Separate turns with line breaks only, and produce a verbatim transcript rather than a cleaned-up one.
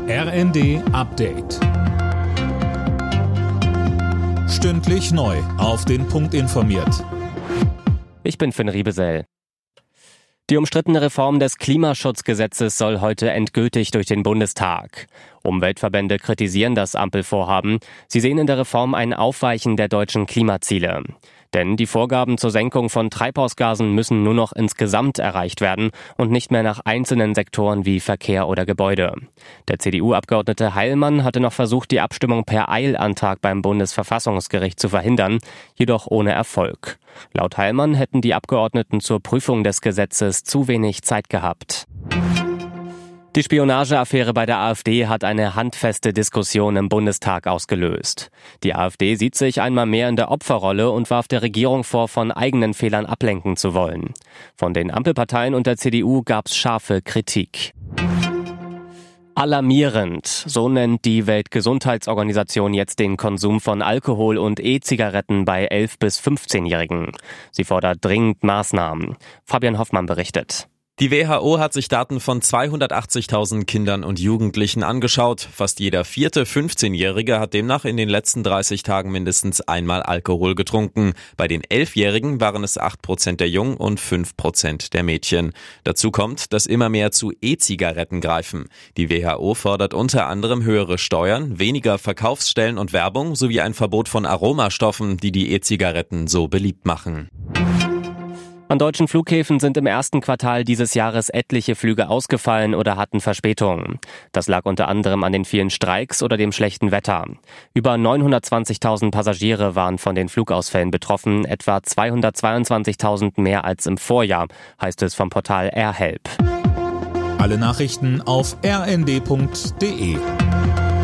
R N D Update. Stündlich neu auf den Punkt informiert.
Ich bin Finn Riebesell. Die umstrittene Reform des Klimaschutzgesetzes soll heute endgültig durch den Bundestag. Umweltverbände kritisieren das Ampelvorhaben. Sie sehen in der Reform ein Aufweichen der deutschen Klimaziele. Denn die Vorgaben zur Senkung von Treibhausgasen müssen nur noch insgesamt erreicht werden und nicht mehr nach einzelnen Sektoren wie Verkehr oder Gebäude. Der C D U-Abgeordnete Heilmann hatte noch versucht, die Abstimmung per Eilantrag beim Bundesverfassungsgericht zu verhindern, jedoch ohne Erfolg. Laut Heilmann hätten die Abgeordneten zur Prüfung des Gesetzes zu wenig Zeit gehabt. Die Spionageaffäre bei der AfD hat eine handfeste Diskussion im Bundestag ausgelöst. Die AfD sieht sich einmal mehr in der Opferrolle und warf der Regierung vor, von eigenen Fehlern ablenken zu wollen. Von den Ampelparteien und der C D U gab's scharfe Kritik. Alarmierend, so nennt die Weltgesundheitsorganisation jetzt den Konsum von Alkohol und E-Zigaretten bei elf- bis fünfzehnjährigen. Sie fordert dringend Maßnahmen. Fabian Hoffmann berichtet.
Die W H O hat sich Daten von zweihundertachtzigtausend Kindern und Jugendlichen angeschaut. Fast jeder vierte fünfzehnjährige hat demnach in den letzten dreißig Tagen mindestens einmal Alkohol getrunken. Bei den Elfjährigen waren es acht Prozent der Jungen und fünf Prozent der Mädchen. Dazu kommt, dass immer mehr zu E-Zigaretten greifen. Die W H O fordert unter anderem höhere Steuern, weniger Verkaufsstellen und Werbung sowie ein Verbot von Aromastoffen, die die E-Zigaretten so beliebt machen.
An deutschen Flughäfen sind im ersten Quartal dieses Jahres etliche Flüge ausgefallen oder hatten Verspätungen. Das lag unter anderem an den vielen Streiks oder dem schlechten Wetter. Über neunhundertzwanzigtausend Passagiere waren von den Flugausfällen betroffen, etwa zweihundertzweiundzwanzigtausend mehr als im Vorjahr, heißt es vom Portal AirHelp.
Alle Nachrichten auf r n d punkt d e.